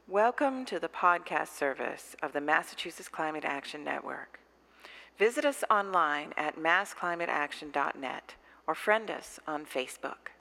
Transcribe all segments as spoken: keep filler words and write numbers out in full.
Welcome to the podcast service of the Massachusetts Climate Action Network. Visit us online at mass climate action dot net or friend us on Facebook.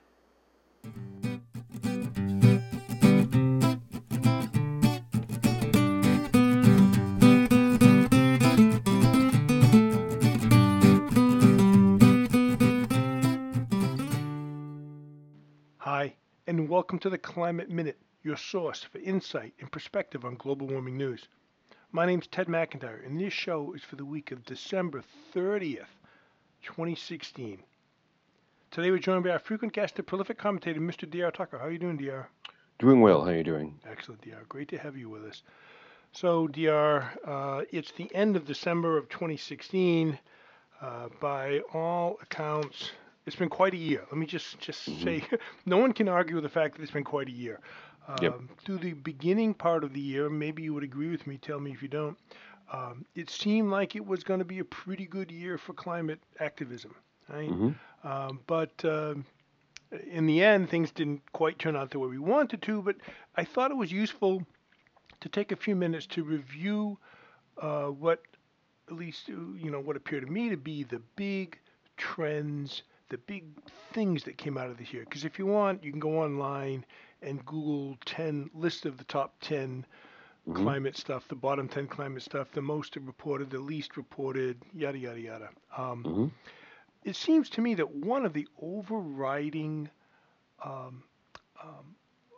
Hi, and welcome to the Climate Minute, your source for insight and perspective on global warming news. My name's Ted McIntyre, and this show is for the week of December thirtieth, twenty sixteen. Today we're joined by our frequent guest, the prolific commentator, Mister D R Tucker. How are you doing, D R? Doing well. How are you doing? Excellent, D R. Great to have you with us. So, D R, uh, it's the end of December of twenty sixteen. Uh, by all accounts, it's been quite a year. Let me just, just Mhm. say, no one can argue with the fact that it's been quite a year. Um, Yep. Through the beginning part of the year, maybe you would agree with me, tell me if you don't, um, it seemed like it was going to be a pretty good year for climate activism, right? hmm Um, but um, in the end, things didn't quite turn out the way we wanted to, but I thought it was useful to take a few minutes to review uh, what at least uh, you know what appear to me to be the big trends, the big things that came out of this year. Because if you want, you can go online and Google ten list of the top ten hmm climate stuff, the bottom ten climate stuff, the most reported, the least reported, yada yada yada. Um, hmm it seems to me that one of the overriding um, um,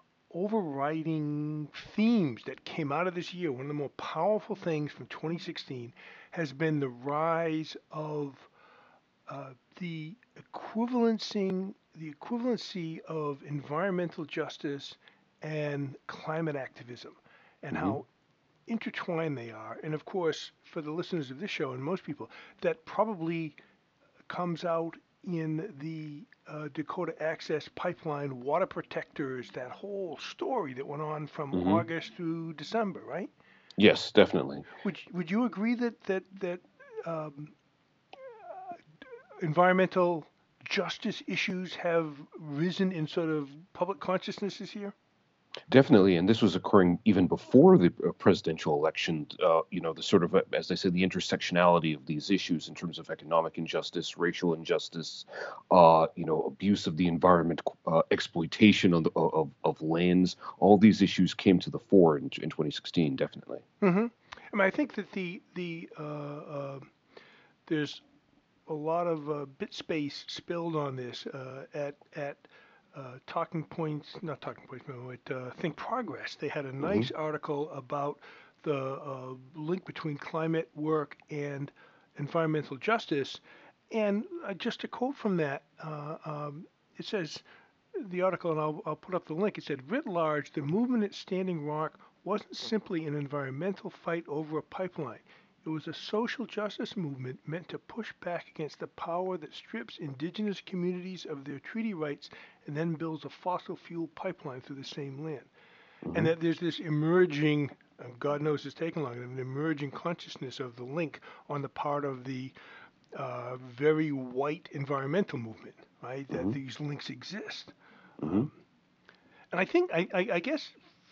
overriding themes that came out of this year, one of the more powerful things from twenty sixteen, has been the rise of uh, the equivalencing, the equivalency of environmental justice and climate activism, and hmm how intertwined they are. And of course, for the listeners of this show and most people, that probably comes out in the uh, Dakota Access Pipeline water protectors, that whole story that went on from hmm August through December, right? Yes, definitely. Would would you agree that that that um, environmental justice issues have risen in sort of public consciousness this year? Definitely. And this was occurring even before the uh, presidential election. Uh, you know, the sort of, uh, as I said, the intersectionality of these issues in terms of economic injustice, racial injustice, uh, you know, abuse of the environment, uh, exploitation of, the, of, of lands. All these issues came to the fore in, in twenty sixteen, definitely. Mm-hmm. I mean, I think that the the uh, uh, there's a lot of uh, bit space spilled on this uh, at at uh, Talking Points, not Talking Points, no, at uh, Think Progress. They had a hmm nice article about the uh, link between climate work and environmental justice. And uh, just a quote from that, uh, um, it says, the article, and I'll, I'll put up the link. It said, writ large, the movement at Standing Rock wasn't simply an environmental fight over a pipeline. It was a social justice movement meant to push back against the power that strips indigenous communities of their treaty rights and then builds a fossil fuel pipeline through the same land. And hmm that there's this emerging, uh, God knows it's taken long, an emerging consciousness of the link on the part of the uh, very white environmental movement, right? That hmm these links exist. hmm Um, and I think, I, I, I guess,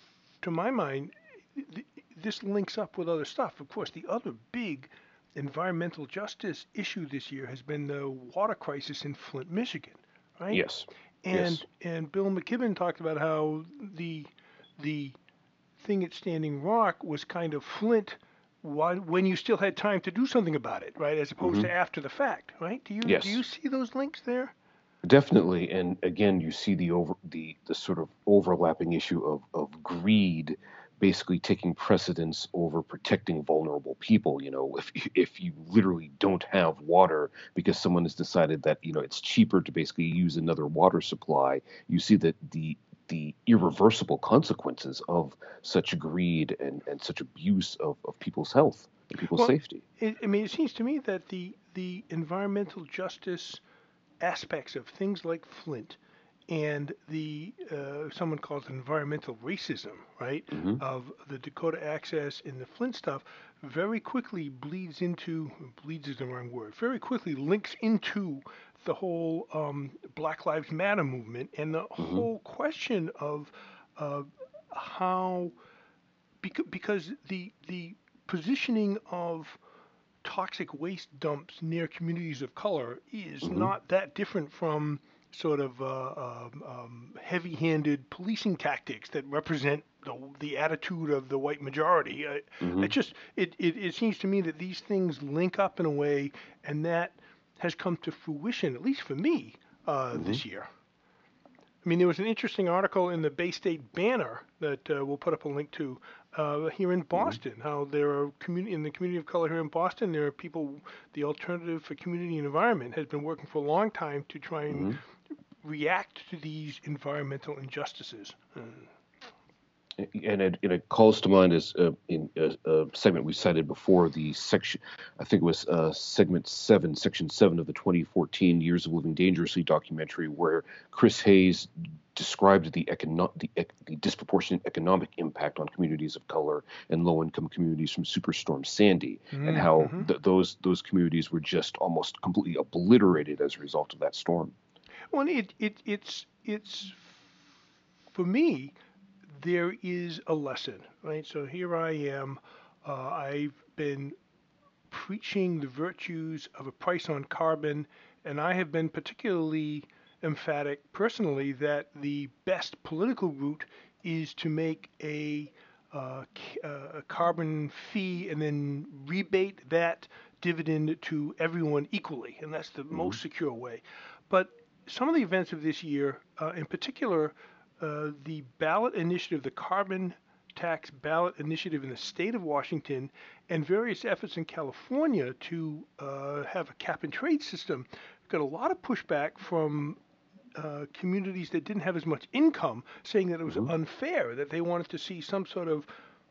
to my mind, th- this links up with other stuff. Of course, the other big environmental justice issue this year has been the water crisis in Flint, Michigan, right? Yes. And Yes. and Bill McKibben talked about how the the thing at Standing Rock was kind of Flint when when you still had time to do something about it, right? As opposed hmm to after the fact, right? Do you do you Yes. see those links there? Definitely, and again, you see the over the the sort of overlapping issue of of greed, basically taking precedence over protecting vulnerable people. You know, if if you literally don't have water because someone has decided that you know it's cheaper to basically use another water supply, you see that the the irreversible consequences of such greed and and such abuse of of people's health and people's Well, safety. it, I mean, it seems to me that the the environmental justice aspects of things like Flint and the uh, someone calls it environmental racism, right, hmm of the Dakota Access and the Flint stuff, very quickly bleeds into bleeds is the wrong word. Very quickly links into the whole um, Black Lives Matter movement and the hmm whole question of uh, how because, because the the positioning of toxic waste dumps near communities of color is Hmm. not that different from sort of uh, um, um, heavy-handed policing tactics that represent the, the attitude of the white majority. I, I Hmm. just it, it, it seems to me that these things link up in a way, and that has come to fruition, at least for me, uh, Hmm. this year. I mean, there was an interesting article in the Bay State Banner that uh, we'll put up a link to uh, here in Hmm. Boston. How there are community in the community of color here in Boston. There are people. The Alternative for Community and Environment has been working for a long time to try and Hmm. react to these environmental injustices. Uh, And it, and it calls to mind as uh, in a, a segment we cited before, the section, I think it was uh, segment seven, section seven of the twenty fourteen Years of Living Dangerously documentary, where Chris Hayes described the, econo- the, ec- the disproportionate economic impact on communities of color and low-income communities from Superstorm Sandy, and how mm-hmm. th- those those communities were just almost completely obliterated as a result of that storm. Well, it, it it's it's for me. There is a lesson, right? So here I am. Uh, I've been preaching the virtues of a price on carbon, and I have been particularly emphatic personally that the best political route is to make a, uh, a carbon fee and then rebate that dividend to everyone equally, and that's the Hmm. most secure way. But some of the events of this year, uh, in particular, uh, the ballot initiative, the carbon tax ballot initiative in the state of Washington, and various efforts in California to uh, have a cap and trade system, got a lot of pushback from uh, communities that didn't have as much income, saying that it was Hmm. unfair, that they wanted to see some sort of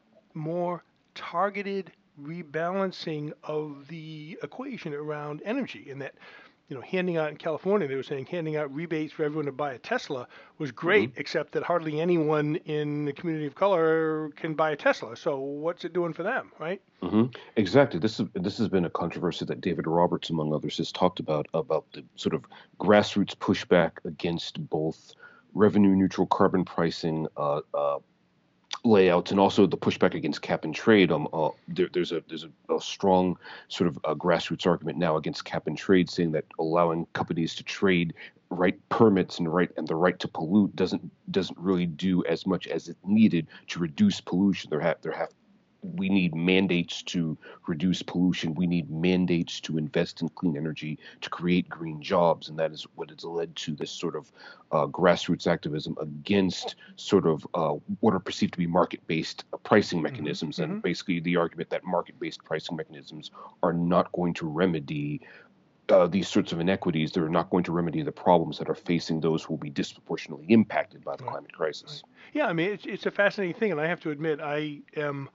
more targeted rebalancing of the equation around energy, and that you know handing out in California, they were saying handing out rebates for everyone to buy a Tesla was great, Hmm. except that hardly anyone in the community of color can buy a Tesla. So what's it doing for them, right? Hmm. Exactly. This is this has been a controversy that David Roberts, among others, has talked about about the sort of grassroots pushback against both revenue neutral carbon pricing uh, uh, layouts and also the pushback against cap and trade. Um, uh, there, there's a there's a, a strong sort of uh grassroots argument now against cap and trade, saying that allowing companies to trade right permits and right and the right to pollute doesn't doesn't really do as much as it needed to reduce pollution. There have there have we need mandates to reduce pollution. We need mandates to invest in clean energy, to create green jobs. And that is what has led to this sort of uh, grassroots activism against sort of uh, what are perceived to be market based pricing hmm mechanisms. hmm And basically, the argument that market based pricing mechanisms are not going to remedy. Uh, these sorts of inequities, they're not going to remedy the problems that are facing those who will be disproportionately impacted by the Right, climate crisis. right. Yeah, I mean, it's, it's a fascinating thing, and I have to admit, I am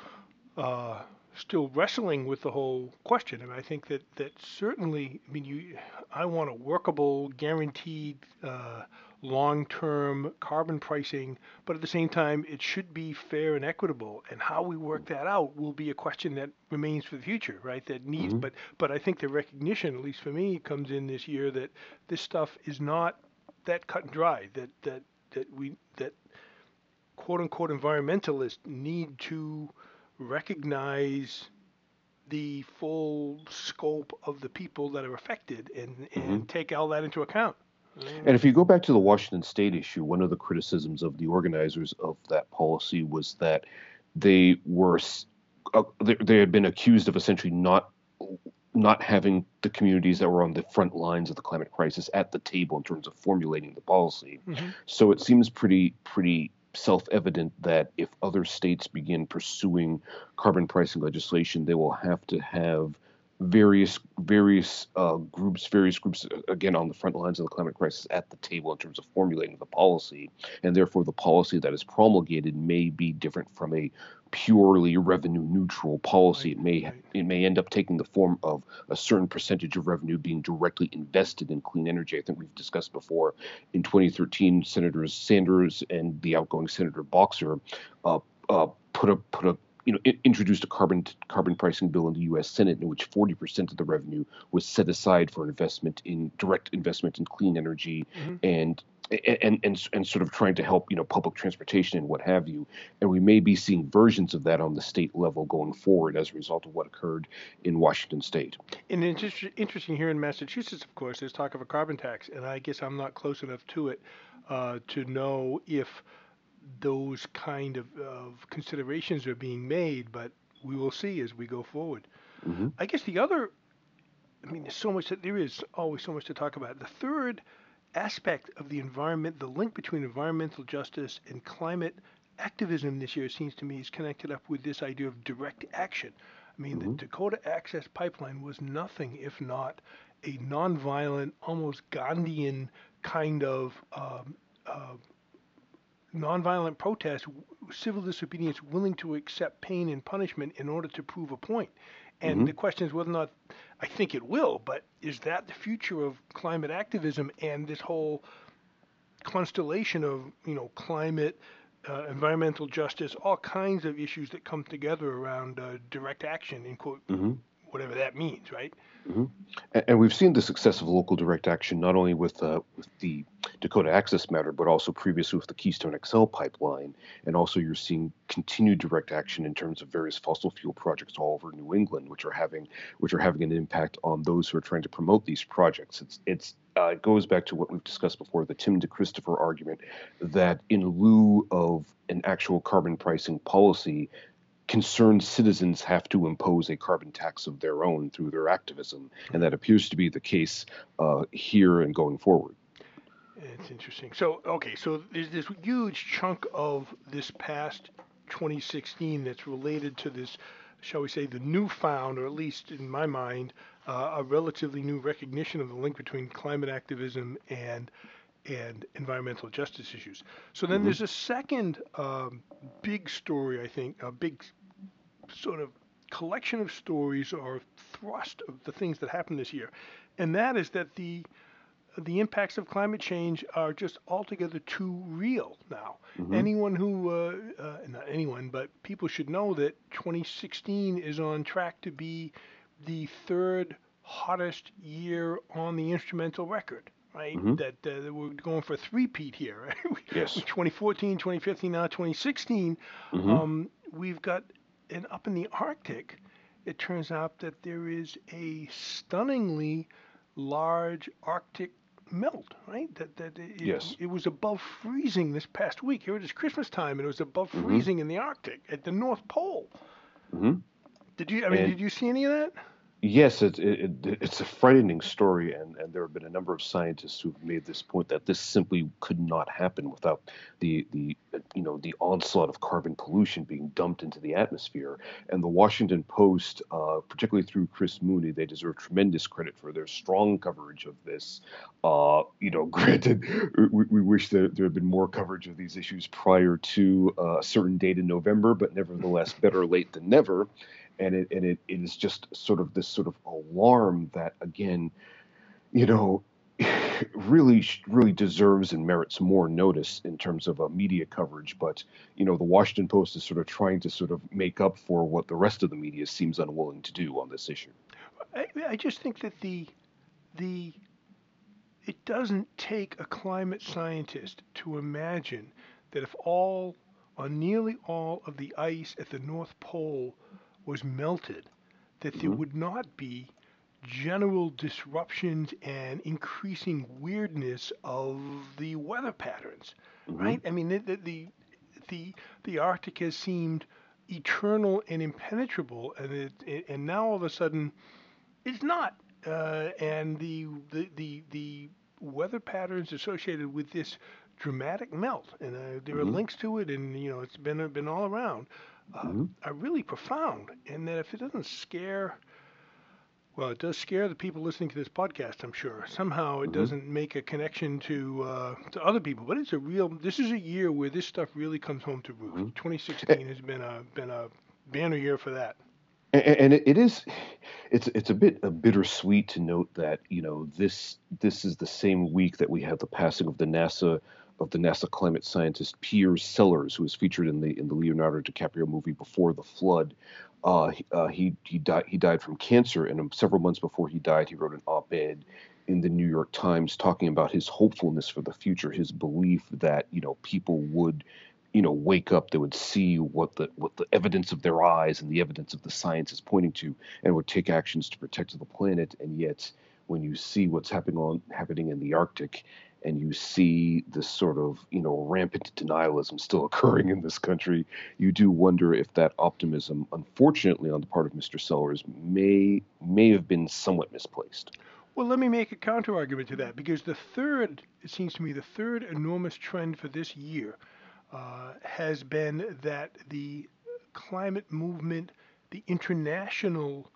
uh, still wrestling with the whole question. And I think that, that certainly, I mean, you, I want a workable, guaranteed, uh, long-term carbon pricing, but at the same time, it should be fair and equitable. And how we work that out will be a question that remains for the future, right? That needs, Hmm. but but I think the recognition, at least for me, comes in this year that this stuff is not that cut and dry. That that that we that quote unquote environmentalists need to recognize the full scope of the people that are affected and, Hmm. and take all that into account. And Mm, if you go back to the Washington State issue, one of the criticisms of the organizers of that policy was that they were uh, they, they had been accused of essentially not not having the communities that were on the front lines of the climate crisis at the table in terms of formulating the policy. Mm-hmm. So it seems pretty pretty self-evident that if other states begin pursuing carbon pricing legislation, they will have to have various various uh, groups, various groups again on the front lines of the climate crisis at the table in terms of formulating the policy, and therefore the policy that is promulgated may be different from a purely revenue neutral policy. Right, It may right. it may end up taking the form of a certain percentage of revenue being directly invested in clean energy. I think we've discussed before in twenty thirteen, Senators Sanders and the outgoing Senator Boxer uh, uh, put a put a you know, it introduced a carbon carbon pricing bill in the U S Senate in which forty percent of the revenue was set aside for investment in direct investment in clean energy Mm-hmm. and and and and sort of trying to help, you know, public transportation and what have you. And we may be seeing versions of that on the state level going forward as a result of what occurred in Washington State. And it's just interesting here in Massachusetts, of course, there's talk of a carbon tax, and I guess I'm not close enough to it uh, to know if those kind of, of considerations are being made, but we will see as we go forward. Mm-hmm. I guess the other, I mean, there's so much that there is always so much to talk about. The third aspect of the environment, the link between environmental justice and climate activism this year, seems to me, is connected up with this idea of direct action. I mean, Mm-hmm. the Dakota Access Pipeline was nothing if not a nonviolent, almost Gandhian kind of um, uh, nonviolent protest, civil disobedience, willing to accept pain and punishment in order to prove a point. And Mm-hmm. the question is whether or not, I think it will, but is that the future of climate activism and this whole constellation of, you know, climate, uh, environmental justice, all kinds of issues that come together around uh, direct action, in quote, Mm-hmm. whatever that means, right? Mm-hmm. And, and we've seen the success of local direct action not only with uh, with the Dakota Access matter, but also previously with the Keystone X L pipeline. And also, you're seeing continued direct action in terms of various fossil fuel projects all over New England, which are having which are having an impact on those who are trying to promote these projects. It's it's uh, it goes back to what we've discussed before, the Tim DeChristopher argument, that in lieu of an actual carbon pricing policy, concerned citizens have to impose a carbon tax of their own through their activism, and that appears to be the case uh, here and going forward. It's interesting. So, okay, so there's this huge chunk of this past twenty sixteen that's related to this, shall we say, the newfound, or at least in my mind, uh, a relatively new recognition of the link between climate activism and and environmental justice issues. So then Mm-hmm. there's a second um, big story, I think, a big sort of collection of stories or thrust of the things that happened this year, and that is that the the impacts of climate change are just altogether too real now. Mm-hmm. Anyone who, uh, uh, not anyone, but people should know that twenty sixteen is on track to be the third hottest year on the instrumental record, right? Mm-hmm. That uh, we're going for a three-peat here, right? Yes. twenty fourteen, twenty fifteen, now twenty sixteen. Mm-hmm. Um, we've got, and up in the Arctic, it turns out that there is a stunningly large Arctic melt, right? That that it, Yes. it was above freezing this past week. Here it is Christmas time, and it was above Mm-hmm. freezing in the Arctic at the North Pole. Mm-hmm. Did you? I mean, And- did you see any of that? Yes, it, it, it, it's a frightening story, and, and there have been a number of scientists who've made this point that this simply could not happen without the the you know the onslaught of carbon pollution being dumped into the atmosphere. And the Washington Post, uh, particularly through Chris Mooney, they deserve tremendous credit for their strong coverage of this. Uh, you know, granted, we, we wish that there had been more coverage of these issues prior to uh, a certain date in November, but nevertheless, better late than never. And it and it, it is just sort of this sort of alarm that, again, you know, really really deserves and merits more notice in terms of uh, media coverage. But you know, the Washington Post is sort of trying to sort of make up for what the rest of the media seems unwilling to do on this issue. I, I just think that the the it doesn't take a climate scientist to imagine that if all or nearly all of the ice at the North Pole was melted, that there Mhm. would not be general disruptions and increasing weirdness of the weather patterns, Mhm. right? I mean, the the the the, the Arctic has seemed eternal and impenetrable, and it, it and now all of a sudden it's not. Uh, and the, the the the weather patterns associated with this dramatic melt, and uh, there are Mhm. links to it, and you know it's been been all around, uh, Mhm. are really profound. And that if it doesn't scare, well, it does scare the people listening to this podcast, I'm sure. Somehow it Mhm. doesn't make a connection to uh, to other people, but it's a real. This is a year where this stuff really comes home to roost. Mhm. twenty sixteen has been a been a banner year for that. And, and it, it is, it's it's a bit a bittersweet to note that you know this this is the same week that we have the passing of the NASA of the NASA climate scientist Pierre Sellers, who was featured in the in the Leonardo DiCaprio movie Before the Flood. Uh, he, uh, he he died he died from cancer, and several months before he died, he wrote an op-ed in the New York Times talking about his hopefulness for the future, his belief that, you know, people would, you know, wake up, they would see what the what the evidence of their eyes and the evidence of the science is pointing to, and would take actions to protect the planet. And yet, when you see what's happening on happening in the Arctic, and you see this sort of, you know, rampant denialism still occurring in this country, you do wonder if that optimism, unfortunately, on the part of Mister Sellers, may may have been somewhat misplaced. Well, let me make a counter argument to that, because the third, it seems to me, the third enormous trend for this year uh, has been that the climate movement, the international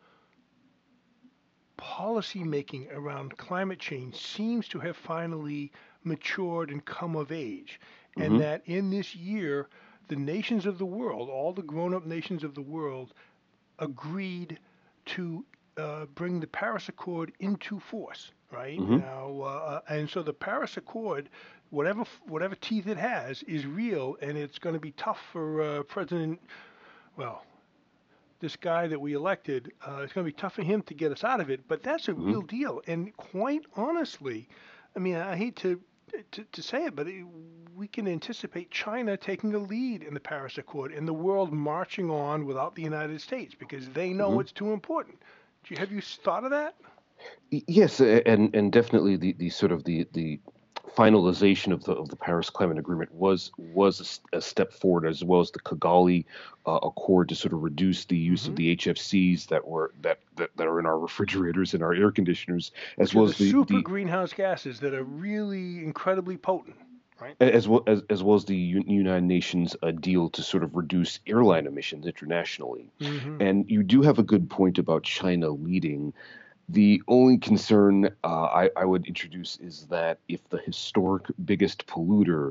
policy making around climate change seems to have finally matured and come of age. And Hmm. that in this year, the nations of the world, all the grown up nations of the world, agreed to uh, bring the Paris Accord into force, right? Hmm. Now, uh, and so the Paris Accord, whatever whatever teeth it has, is real, and it's going to be tough for uh, President, well, this guy that we elected. Uh, it's going to be tough for him to get us out of it, but that's a Hmm. real deal. And quite honestly, I mean, I hate to to, to say it, but it, we can anticipate China taking a lead in the Paris Accord and the world marching on without the United States because they know Hmm. it's too important. Do you, have you thought of that? Yes, a- and and definitely the, the sort of the the finalization of the of the Paris Climate Agreement was was a s- a, step forward, as well as the Kigali uh, Accord to sort of reduce the use of Hmm. the H F Cs that were that, that that are in our refrigerators and our air conditioners, as Which are well the as the super the greenhouse gases that are really incredibly potent, right? as well as as well as the U- United Nations uh, deal to sort of reduce airline emissions internationally. Hmm. And you do have a good point about China leading. The only concern uh, I, I would introduce is that if the historic biggest polluter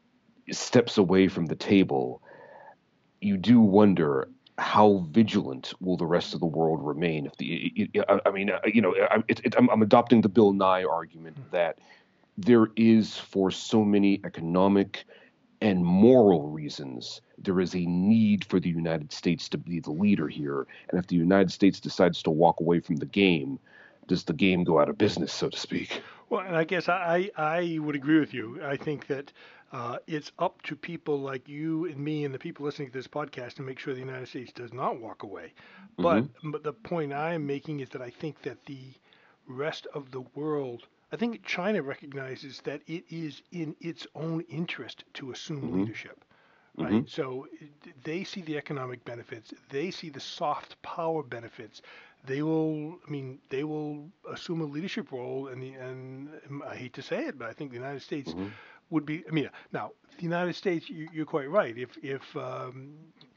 steps away from the table, you do wonder how vigilant will the rest of the world remain. If the, it, it, I, I mean, uh, you know, I, it, it, I'm, I'm adopting the Bill Nye argument that there is, for so many economic and moral reasons, there is a need for the United States to be the leader here. And if the United States decides to walk away from the game, does the game go out of business, so to speak? Well, and I guess I, I would agree with you. I think that uh, it's up to people like you and me and the people listening to this podcast to make sure the United States does not walk away. Hmm. But, but the point I am making is that I think that the rest of the world, I think China recognizes that it is in its own interest to assume Hmm. leadership, Hmm. right? So it- they see the economic benefits, they see the soft power benefits. They will, I mean, they will assume a leadership role, and the and um, I hate to say it, but I think the United States Hmm. would be. I mean, now the United States, you, you're quite right. If if um,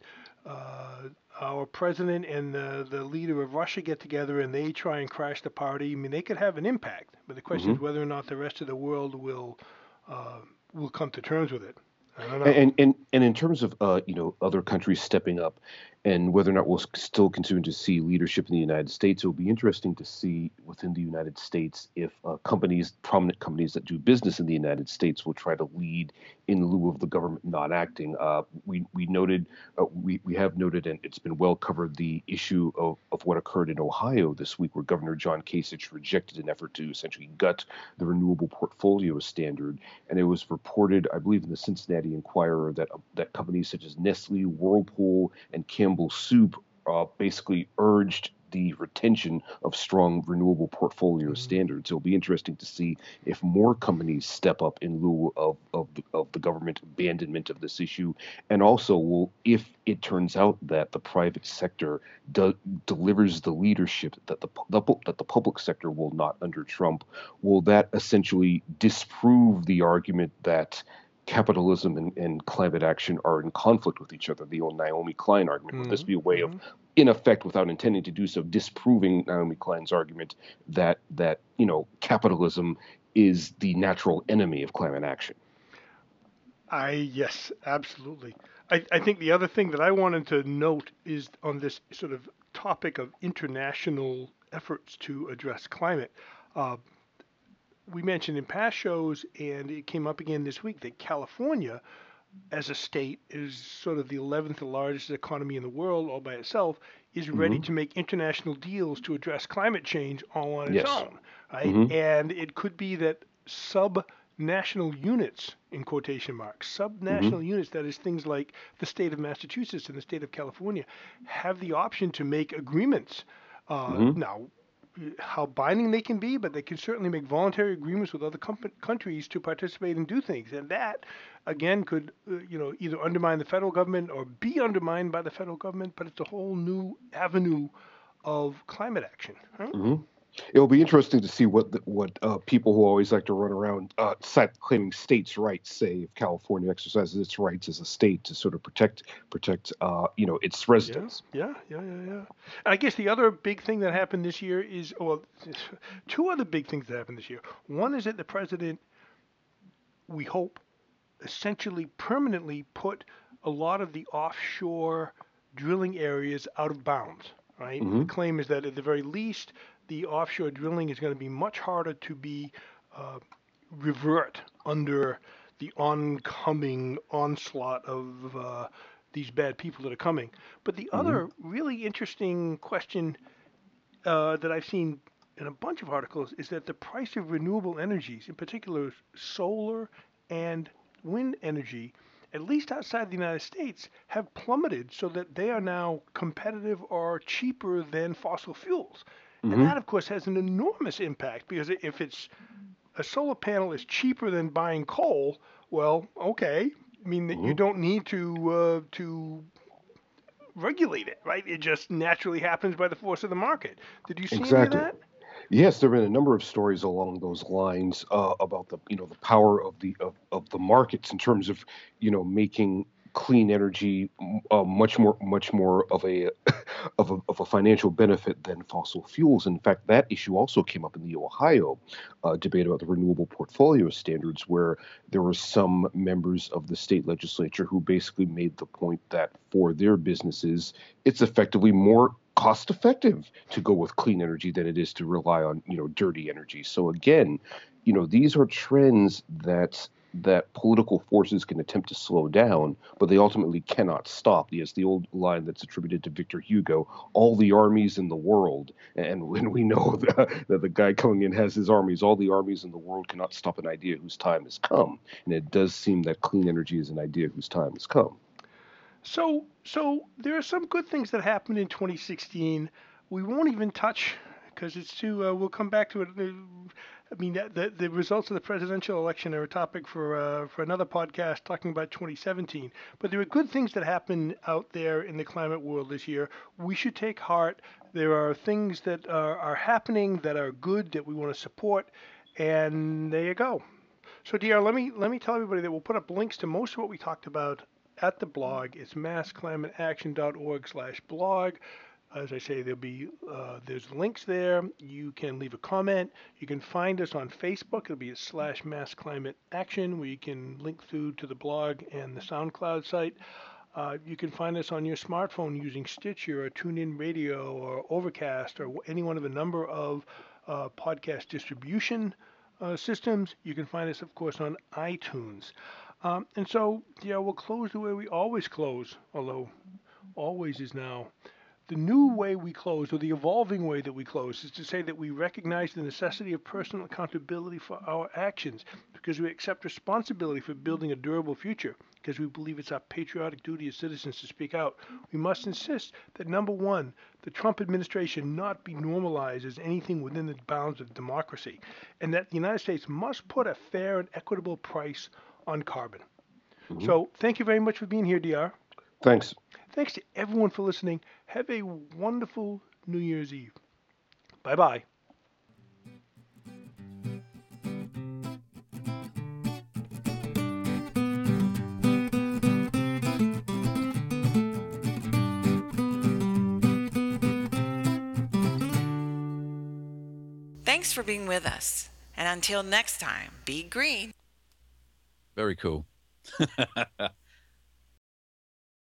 uh, our president and the, the leader of Russia get together and they try and crash the party, I mean, they could have an impact. But the question Hmm. is whether or not the rest of the world will uh, will come to terms with it. I don't know. And, and and in terms of uh, you know, other countries stepping up, and whether or not we'll still continue to see leadership in the United States, it will be interesting to see within the United States if uh, companies, prominent companies that do business in the United States, will try to lead in lieu of the government not acting. Uh, we we noted uh, we we have noted, and it's been well covered, the issue of, of what occurred in Ohio this week, where Governor John Kasich rejected an effort to essentially gut the renewable portfolio standard. And it was reported, I believe, in the Cincinnati Enquirer that that companies such as Nestle, Whirlpool, and Campbell Soup uh, basically urged the retention of strong renewable portfolio Mm. standards. It'll be interesting to see if more companies step up in lieu of of the, of the government abandonment of this issue, and also will, if it turns out that the private sector do, delivers the leadership that the, the that the public sector will not under Trump, will that essentially disprove the argument that capitalism and, and climate action are in conflict with each other, the old Naomi Klein argument? Would this Mm-hmm. be a way of, Mm-hmm. in effect, without intending to do so, disproving Naomi Klein's argument that that you know, capitalism is the natural enemy of climate action? I yes, absolutely. I, I think the other thing that I wanted to note is on this sort of topic of international efforts to address climate. Uh, we mentioned in past shows, and it came up again this week, that California as a state, is sort of the eleventh largest economy in the world all by itself, is ready Hmm. to make international deals to address climate change all on its Yes. own, right? Hmm. And it could be that sub-national units, in quotation marks, Hmm. sub-national units, that is things like the state of Massachusetts and the state of California, have the option to make agreements. Uh, Hmm. now, how binding they can be, but they can certainly make voluntary agreements with other com- countries to participate and do things. And that, again, could uh, you know either undermine the federal government or be undermined by the federal government. But it's a whole new avenue of climate action. Right? Hmm. It'll be interesting to see what the, what uh, people who always like to run around uh, cite- claiming states' rights say if California exercises its rights as a state to sort of protect protect uh, you know its Yeah, residents. yeah, yeah, yeah, yeah. And I guess the other big thing that happened this year is, well, two other big things that happened this year. One is that the president, we hope, essentially permanently put a lot of the offshore drilling areas out of bounds, right? The Hmm. claim is that at the very least, the offshore drilling is going to be much harder to be uh, revert under the oncoming onslaught of uh, these bad people that are coming. But the Hmm. other really interesting question uh, that I've seen in a bunch of articles is that the price of renewable energies, in particular solar and wind energy, at least outside the United States, have plummeted so that they are now competitive or cheaper than fossil fuels. And Hmm. that, of course, has an enormous impact because if it's a solar panel is cheaper than buying coal, well, okay. I mean that you Hmm. don't need to uh, to regulate it, right? It just naturally happens by the force of the market. Did you see any of Exactly. that? Yes, there have been a number of stories along those lines uh, about the you know the power of the of, of the markets in terms of you know making clean energy m- uh, much more much more of a of a of a financial benefit than fossil fuels. In fact, that issue also came up in the Ohio uh, debate about the renewable portfolio standards, where there were some members of the state legislature who basically made the point that for their businesses, it's effectively more cost effective to go with clean energy than it is to rely on you know dirty energy. So again, you know these are trends that that political forces can attempt to slow down, but they ultimately cannot stop. Yes, the old line that's attributed to Victor Hugo: all the armies in the world. And when we know that, that the guy coming in has his armies, all the armies in the world cannot stop an idea whose time has come. And it does seem that clean energy is an idea whose time has come. So, so there are some good things that happened in twenty sixteen. We won't even touch because it's too. Uh, we'll come back to it. Uh, I mean, the, the the results of the presidential election are a topic for uh, for another podcast talking about twenty seventeen. But there are good things that happened out there in the climate world this year. We should take heart. There are things that are, are happening that are good that we want to support, and there you go. So, D R, let me let me tell everybody that we'll put up links to most of what we talked about at the blog. It's mass climate action dot org slash blog. As I say, there'll be uh, there's links there. You can leave a comment. You can find us on Facebook. It'll be a slash mass climate action, where you can link through to the blog and the SoundCloud site. Uh, you can find us on your smartphone using Stitcher or TuneIn Radio or Overcast or any one of a number of uh, podcast distribution uh, systems. You can find us, of course, on iTunes. Um, and so, yeah, we'll close the way we always close, although always is now. The new way we close, or the evolving way that we close, is to say that we recognize the necessity of personal accountability for our actions because we accept responsibility for building a durable future, because we believe it's our patriotic duty as citizens to speak out. We must insist that, number one, the Trump administration not be normalized as anything within the bounds of democracy, and that the United States must put a fair and equitable price on carbon. Hmm. So, thank you very much for being here, D R. Thanks. Thanks to everyone for listening. Have a wonderful New Year's Eve. Bye bye. Thanks for being with us. And until next time, be green. Very cool.